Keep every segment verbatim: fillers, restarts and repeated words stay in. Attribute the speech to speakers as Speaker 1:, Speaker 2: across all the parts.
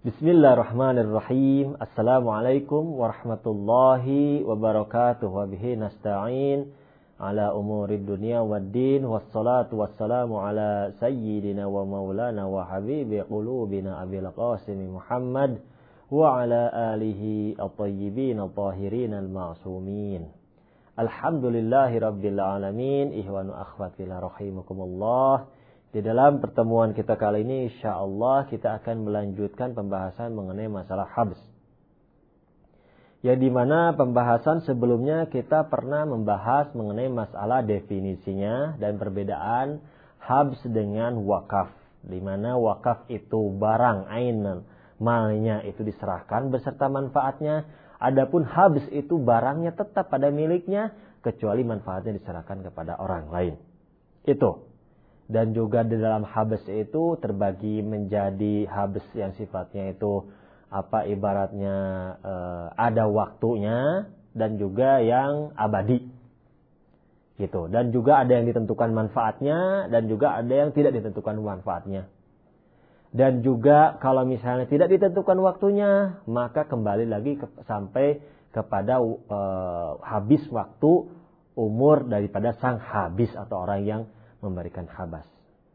Speaker 1: Bismillahirrahmanirrahim. Assalamualaikum warahmatullahi wabarakatuh. Wa bihi nasta'in ala umurid dunya waddin. Wassalatu wassalamu ala sayyidina wa maulana wa habibi qulubina Abil Qasim Muhammad wa ala alihi at-tayyibin at-tahirin al-ma'sumin. Alhamdulillahi rabbil alamin. Ihwanu akhwati la rahimakumullah. Di dalam pertemuan kita kali ini insyaallah kita akan melanjutkan pembahasan mengenai masalah habs. Ya, di mana pembahasan sebelumnya kita pernah membahas mengenai masalah definisinya dan perbedaan habs dengan wakaf. Di mana wakaf itu barang ainan, malnya itu diserahkan beserta manfaatnya. Adapun habs itu barangnya tetap pada miliknya kecuali manfaatnya diserahkan kepada orang lain. Itu. Dan juga di dalam habs itu terbagi menjadi habs yang sifatnya itu apa ibaratnya e, ada waktunya dan juga yang abadi gitu. Dan juga ada yang ditentukan manfaatnya dan juga ada yang tidak ditentukan manfaatnya. Dan juga kalau misalnya tidak ditentukan waktunya, maka kembali lagi ke, sampai kepada e, habis waktu umur daripada sang habis atau orang yang memberikan habas.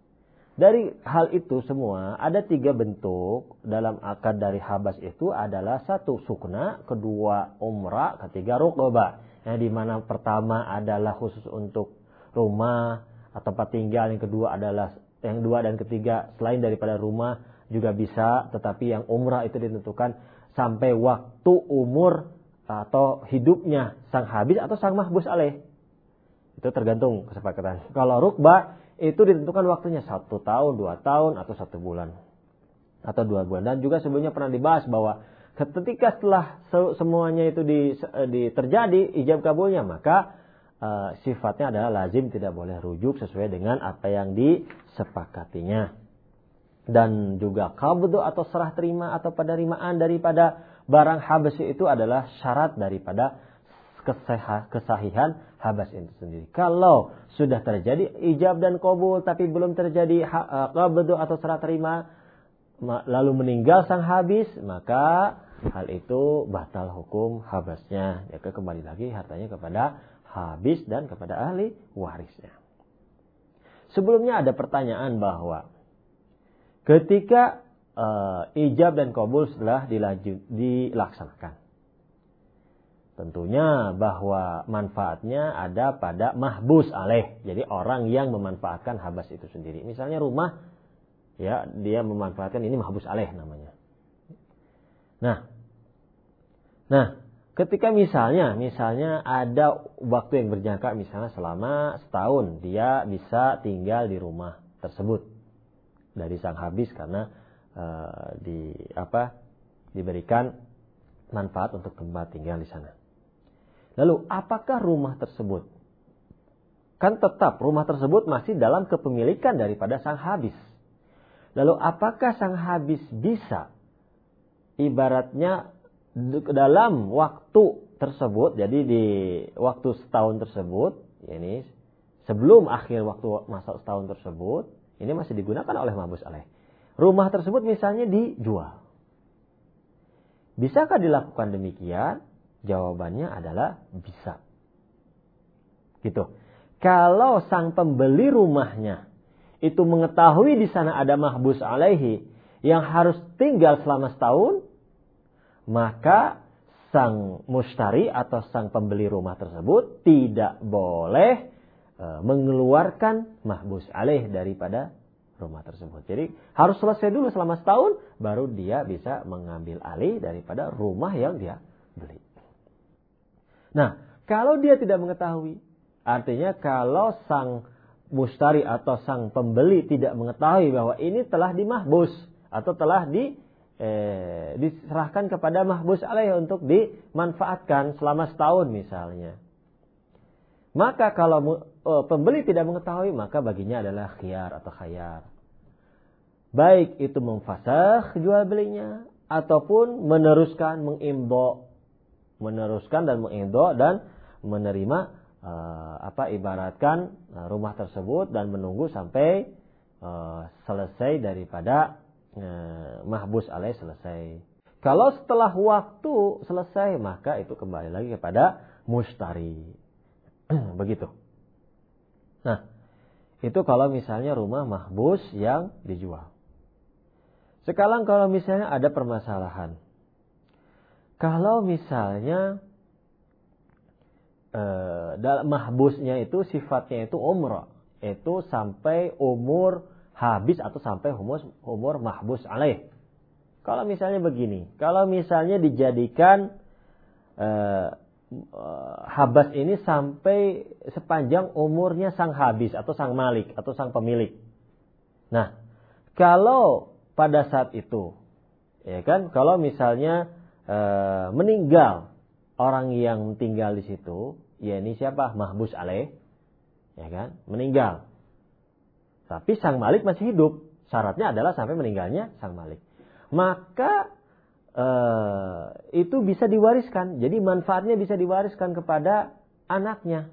Speaker 1: Dari hal itu semua ada tiga bentuk dalam akad dari habas itu adalah satu sukna, kedua umrah, ketiga ruqbah. Yang di mana pertama adalah khusus untuk rumah atau tempat tinggal, yang kedua adalah yang dua dan ketiga selain daripada rumah juga bisa, tetapi yang umrah itu ditentukan sampai waktu umur atau hidupnya sang habis atau sang mahbus alaih. Itu tergantung kesepakatan. Kalau rukbah itu ditentukan waktunya satu tahun, dua tahun, atau satu bulan. Atau dua bulan. Dan juga sebelumnya pernah dibahas bahwa ketika setelah semuanya itu di, di, terjadi, ijab kabulnya, maka uh, sifatnya adalah lazim, tidak boleh rujuk sesuai dengan apa yang disepakatinya. Dan juga qabdu atau serah terima atau penerimaan daripada barang habas itu adalah syarat daripada kesahihan habas itu sendiri. Kalau sudah terjadi ijab dan qabul tapi belum terjadi qabdu atau serah terima lalu meninggal sang habis, maka hal itu batal hukum habasnya. Ya, kembali lagi hartanya kepada habis dan kepada ahli warisnya. Sebelumnya ada pertanyaan bahwa ketika uh, ijab dan qabul setelah dilanjut, dilaksanakan, tentunya bahwa manfaatnya ada pada mahbus alaih. Jadi orang yang memanfaatkan habas itu sendiri. Misalnya rumah, ya dia memanfaatkan ini mahbus alaih namanya. Nah, nah ketika misalnya, misalnya ada waktu yang berjangka, misalnya selama setahun dia bisa tinggal di rumah tersebut dari sang habis karena uh, di apa diberikan manfaat untuk tempat tinggal di sana. Lalu apakah rumah tersebut? Kan tetap rumah tersebut masih dalam kepemilikan daripada sang habis. Lalu apakah sang habis bisa ibaratnya dalam waktu tersebut, jadi di waktu setahun tersebut, ini sebelum akhir waktu masa setahun tersebut, ini masih digunakan oleh mahbus alaih. Rumah tersebut misalnya dijual. Bisakah dilakukan demikian? Jawabannya adalah bisa. Gitu. Kalau sang pembeli rumahnya itu mengetahui di sana ada mahbus alaihi yang harus tinggal selama setahun, maka sang mustari atau sang pembeli rumah tersebut tidak boleh e, mengeluarkan mahbus alaih daripada rumah tersebut. Jadi harus selesai dulu selama setahun baru dia bisa mengambil alih daripada rumah yang dia beli. Nah, kalau dia tidak mengetahui, artinya kalau sang mustari atau sang pembeli tidak mengetahui bahwa ini telah dimahbus atau telah di, eh, diserahkan kepada mahbus alaih untuk dimanfaatkan selama setahun misalnya. Maka kalau eh, pembeli tidak mengetahui, maka baginya adalah khiyar atau khayar. Baik itu memfasakh jual belinya ataupun meneruskan mengimdo, meneruskan dan mengimdo dan menerima uh, apa ibaratkan uh, rumah tersebut dan menunggu sampai uh, selesai daripada eh, mahbus alaih selesai. Kalau setelah waktu selesai, maka itu kembali lagi kepada mushtari. Begitu. Nah, itu kalau misalnya rumah mahbus yang dijual. Sekarang kalau misalnya ada permasalahan. Kalau misalnya eh, dalam mahbusnya itu sifatnya itu umrah, itu sampai umur habis atau sampai umur, umur mahbus alaih. Kalau misalnya begini, kalau misalnya dijadikan eh, eh, habas ini sampai sepanjang umurnya sang habis atau sang malik atau sang pemilik. Nah, kalau pada saat itu, ya kan, kalau misalnya eh, meninggal orang yang tinggal di situ, ya ini siapa? Mahbus alaih, ya kan, meninggal. Tapi sang malik masih hidup. Syaratnya adalah sampai meninggalnya sang malik. Maka eh, itu bisa diwariskan. Jadi manfaatnya bisa diwariskan kepada anaknya.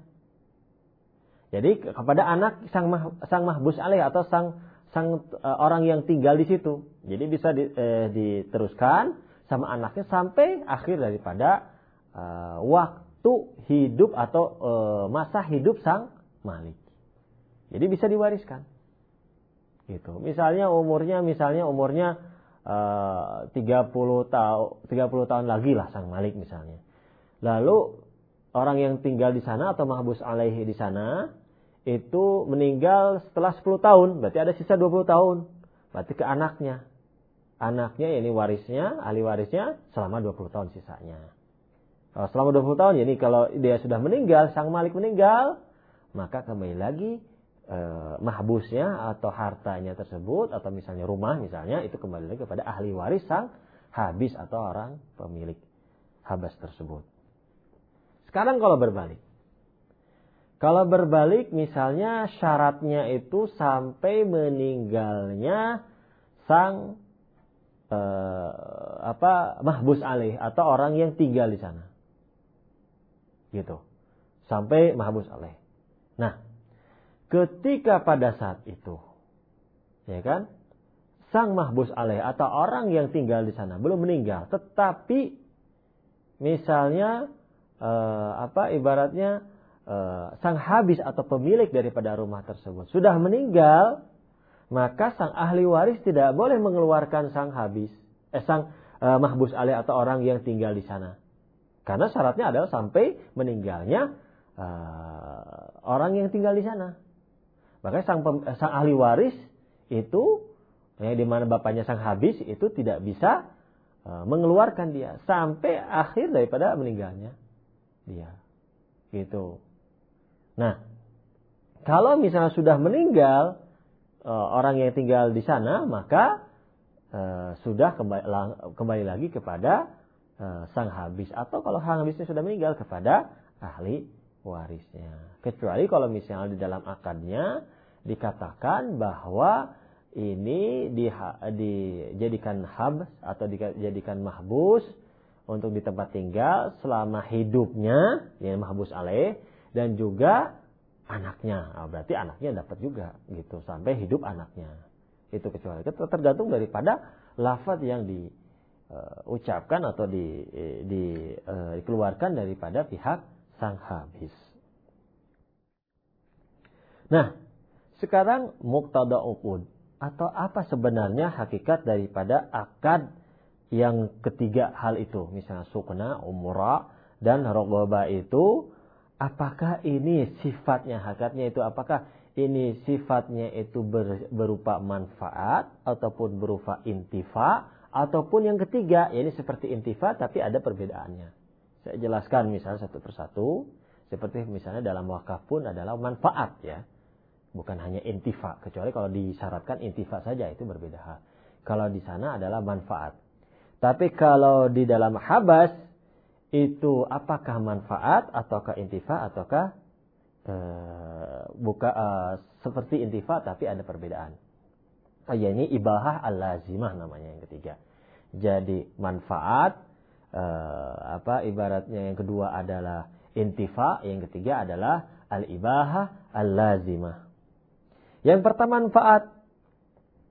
Speaker 1: Jadi kepada anak sang mah, sang mahbus alaih atau sang sang eh, orang yang tinggal di situ. Jadi bisa di, eh, diteruskan sama anaknya sampai akhir daripada eh, waktu hidup atau eh, masa hidup sang malik. Jadi bisa diwariskan. Gitu. Misalnya umurnya misalnya umurnya Uh, tiga puluh tahun lagi lah sang malik misalnya. Lalu orang yang tinggal di sana atau mahbus alaihi di sana itu meninggal setelah sepuluh tahun, berarti ada sisa dua puluh tahun. Berarti ke anaknya. Anaknya ini warisnya, ahli warisnya selama dua puluh tahun sisanya. Kalau selama dua puluh tahun, jadi kalau dia sudah meninggal, sang malik meninggal, maka kembali lagi Eh, mahbusnya atau hartanya tersebut atau misalnya rumah misalnya itu kembali lagi kepada ahli waris sang habis atau orang pemilik habas tersebut. Sekarang kalau berbalik. Kalau berbalik misalnya syaratnya itu sampai meninggalnya sang eh, apa mahbus alaih atau orang yang tinggal di sana. Gitu. Sampai mahbus alaih. Nah, ketika pada saat itu, ya kan, sang mahbus alaih atau orang yang tinggal di sana belum meninggal, tetapi misalnya eh, apa ibaratnya eh, sang habis atau pemilik daripada rumah tersebut sudah meninggal, maka sang ahli waris tidak boleh mengeluarkan sang habis, eh, sang eh, mahbus alaih atau orang yang tinggal di sana, karena syaratnya adalah sampai meninggalnya eh, orang yang tinggal di sana. Makanya sang, sang ahli waris itu, ya, di mana bapaknya sang habis itu tidak bisa uh, mengeluarkan dia sampai akhir daripada meninggalnya dia. Gitu. Nah, kalau misalnya sudah meninggal uh, orang yang tinggal di sana, maka uh, sudah kembali, kembali lagi kepada uh, sang habis atau kalau sang habisnya sudah meninggal kepada ahli warisnya. Kecuali kalau misalnya di dalam akadnya dikatakan bahwa ini di, dijadikan habs atau dijadikan mahbus untuk di tempat tinggal selama hidupnya, ya mahbus alaih, dan juga anaknya. Nah, berarti anaknya dapat juga gitu sampai hidup anaknya. Itu kecuali itu tergantung daripada lafaz yang diucapkan uh, atau di, di uh, dikeluarkan daripada pihak sang habis. Nah, sekarang muqtada uqud atau apa sebenarnya hakikat daripada akad yang ketiga hal itu, misalnya sukna, umrah dan raghabah itu, apakah ini sifatnya, hakikatnya itu apakah ini sifatnya itu ber, berupa manfaat ataupun berupa intifa ataupun yang ketiga, ya ini seperti intifa tapi ada perbedaannya. Saya jelaskan misalnya satu persatu, seperti misalnya dalam wakaf pun adalah manfaat ya. Bukan hanya intifa, kecuali kalau disyaratkan intifa saja itu berbeda hal. Kalau di sana adalah manfaat. Tapi kalau di dalam habas itu apakah manfaat ataukah intifa ataukah uh, buka uh, seperti intifa tapi ada perbedaan. Uh, ya ini ibahah al-lazimah namanya yang ketiga. Jadi manfaat uh, apa ibaratnya yang kedua adalah intifa, yang ketiga adalah al-ibahah al-lazimah. Yang pertama manfaat.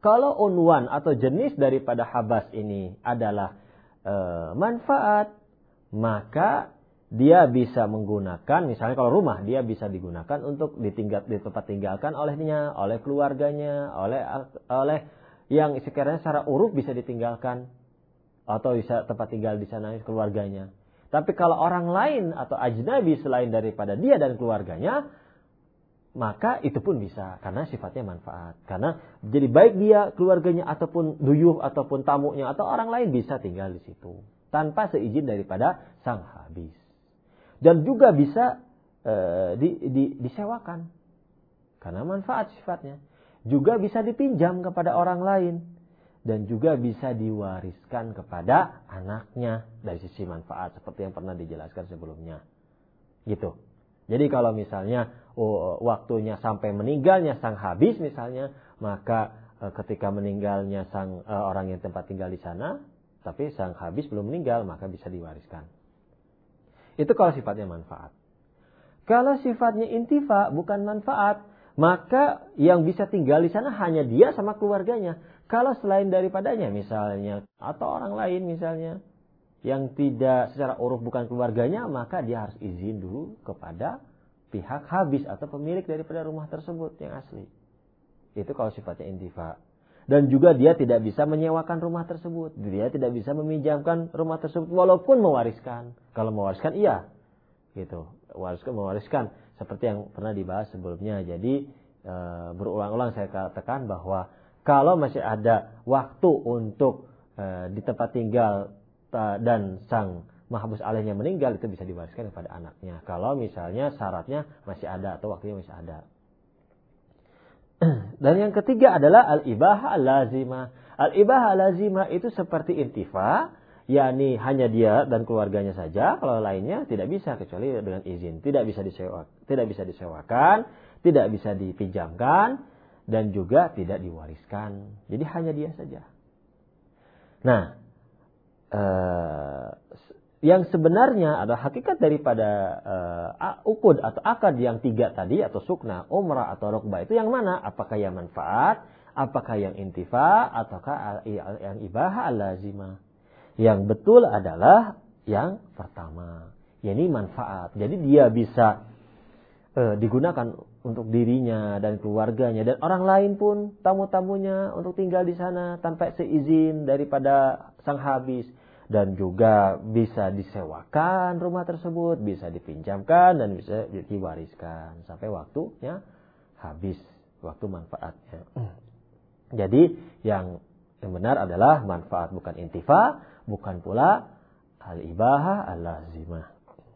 Speaker 1: Kalau unwan atau jenis daripada habas ini adalah e, manfaat, maka dia bisa menggunakan, misalnya kalau rumah, dia bisa digunakan untuk ditinggal, di tempat tinggalkan olehnya, oleh keluarganya, oleh oleh yang sekiranya secara uruf bisa ditinggalkan atau bisa tempat tinggal di sana keluarganya. Tapi kalau orang lain atau ajnabi selain daripada dia dan keluarganya, maka itu pun bisa karena sifatnya manfaat. Karena jadi baik dia, keluarganya ataupun duyuh ataupun tamunya atau orang lain bisa tinggal di situ tanpa seizin daripada sang habis. Dan juga bisa e, di, di, disewakan karena manfaat sifatnya. Juga bisa dipinjam kepada orang lain dan juga bisa diwariskan kepada anaknya dari sisi manfaat seperti yang pernah dijelaskan sebelumnya. Gitu. Jadi kalau misalnya oh, waktunya sampai meninggalnya sang habis misalnya, maka e, ketika meninggalnya sang e, orang yang tempat tinggal di sana, tapi sang habis belum meninggal, maka bisa diwariskan. Itu kalau sifatnya manfaat. Kalau sifatnya intifa, bukan manfaat, maka yang bisa tinggal di sana hanya dia sama keluarganya. Kalau selain daripadanya misalnya, atau orang lain misalnya, yang tidak secara uruf bukan keluarganya, maka dia harus izin dulu kepada pihak habis atau pemilik daripada rumah tersebut yang asli. Itu kalau sifatnya intifa. Dan juga dia tidak bisa menyewakan rumah tersebut. Dia tidak bisa meminjamkan rumah tersebut walaupun mewariskan. Kalau mewariskan iya. Gitu. Mewariskan, mewariskan. Seperti yang pernah dibahas sebelumnya. Jadi e, berulang-ulang saya katakan bahwa kalau masih ada waktu untuk e, di tempat tinggal dan sang mahbus alaihnya meninggal, itu bisa diwariskan kepada anaknya. Kalau misalnya syaratnya masih ada atau waktunya masih ada. Dan yang ketiga adalah al-ibahah al-lazimah. Al-ibahah al-lazimah itu seperti intifa, yakni hanya dia dan keluarganya saja. Kalau lainnya tidak bisa kecuali dengan izin. Tidak bisa disewa, tidak bisa disewakan, tidak bisa dipinjamkan, dan juga tidak diwariskan. Jadi hanya dia saja. Nah, Uh, yang sebenarnya adalah hakikat daripada uh, uqud atau akad yang tiga tadi atau sukna, umrah atau rukbah itu yang mana? Apakah yang manfaat, apakah yang intifa, ataukah yang ibahah al-lazimah? Yang betul adalah yang pertama, yakni manfaat. Jadi dia bisa uh, digunakan untuk dirinya dan keluarganya dan orang lain pun tamu-tamunya untuk tinggal di sana tanpa seizin daripada sang habis. Dan juga bisa disewakan rumah tersebut, bisa dipinjamkan dan bisa diwariskan sampai waktunya habis, waktu manfaatnya. Jadi yang yang benar adalah manfaat, bukan intifa, bukan pula al-ibahah al-lazimah.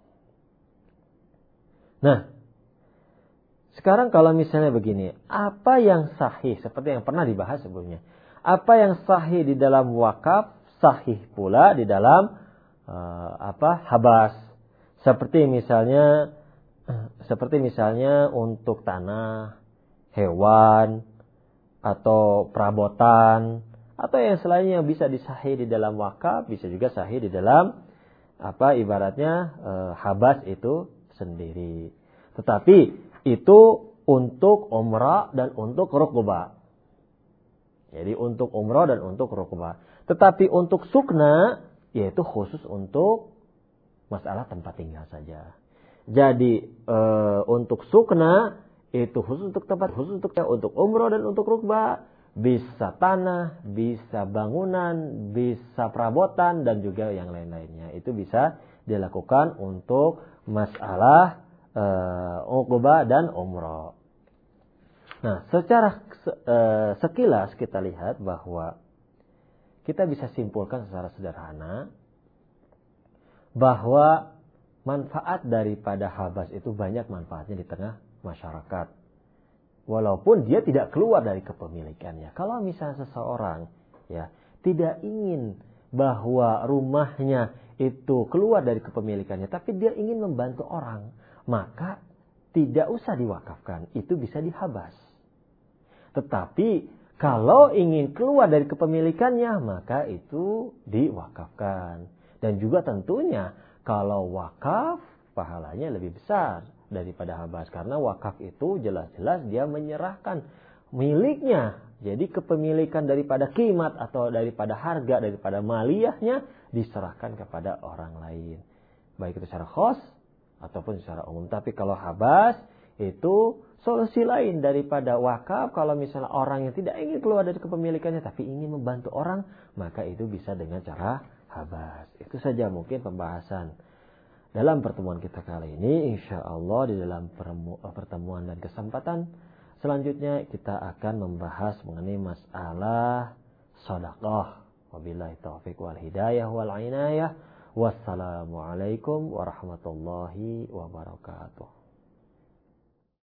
Speaker 1: Nah, sekarang kalau misalnya begini, apa yang sahih seperti yang pernah dibahas sebelumnya? Apa yang sahih di dalam wakaf sahih pula di dalam uh, apa habas, seperti misalnya seperti misalnya untuk tanah, hewan atau perabotan atau yang selainnya bisa disahih di dalam wakaf, bisa juga sahih di dalam apa ibaratnya uh, habas itu sendiri. Tetapi itu untuk umrah dan untuk rukbah. Jadi untuk umrah dan untuk rukbah. Tetapi untuk sukna, yaitu khusus untuk masalah tempat tinggal saja. Jadi e, untuk sukna, itu khusus untuk tempat, khusus untuk untuk umrah dan untuk rukbah. Bisa tanah, bisa bangunan, bisa perabotan, dan juga yang lain-lainnya. Itu bisa dilakukan untuk masalah e, rukbah dan umrah. Nah, secara e, sekilas kita lihat bahwa kita bisa simpulkan secara sederhana bahwa manfaat daripada habas itu banyak manfaatnya di tengah masyarakat. Walaupun dia tidak keluar dari kepemilikannya. Kalau misalnya seseorang ya tidak ingin bahwa rumahnya itu keluar dari kepemilikannya, tapi dia ingin membantu orang, maka tidak usah diwakafkan, itu bisa dihabas. Tetapi kalau ingin keluar dari kepemilikannya, maka itu diwakafkan. Dan juga tentunya kalau wakaf, pahalanya lebih besar daripada habas. Karena wakaf itu jelas-jelas dia menyerahkan miliknya Jadi kepemilikan daripada kimat atau daripada harga, daripada maliyahnya diserahkan kepada orang lain. Baik itu secara khos ataupun secara umum. Tapi kalau habas itu solusi lain daripada wakaf. Kalau misalnya orang yang tidak ingin keluar dari kepemilikannya tapi ingin membantu orang, maka itu bisa dengan cara habas. Itu saja mungkin pembahasan dalam pertemuan kita kali ini. Insya Allah di dalam pertemuan dan kesempatan selanjutnya kita akan membahas mengenai masalah sedekah. Wabillahi taufiq wal hidayah wal inayah. Wassalamualaikum warahmatullahi wabarakatuh.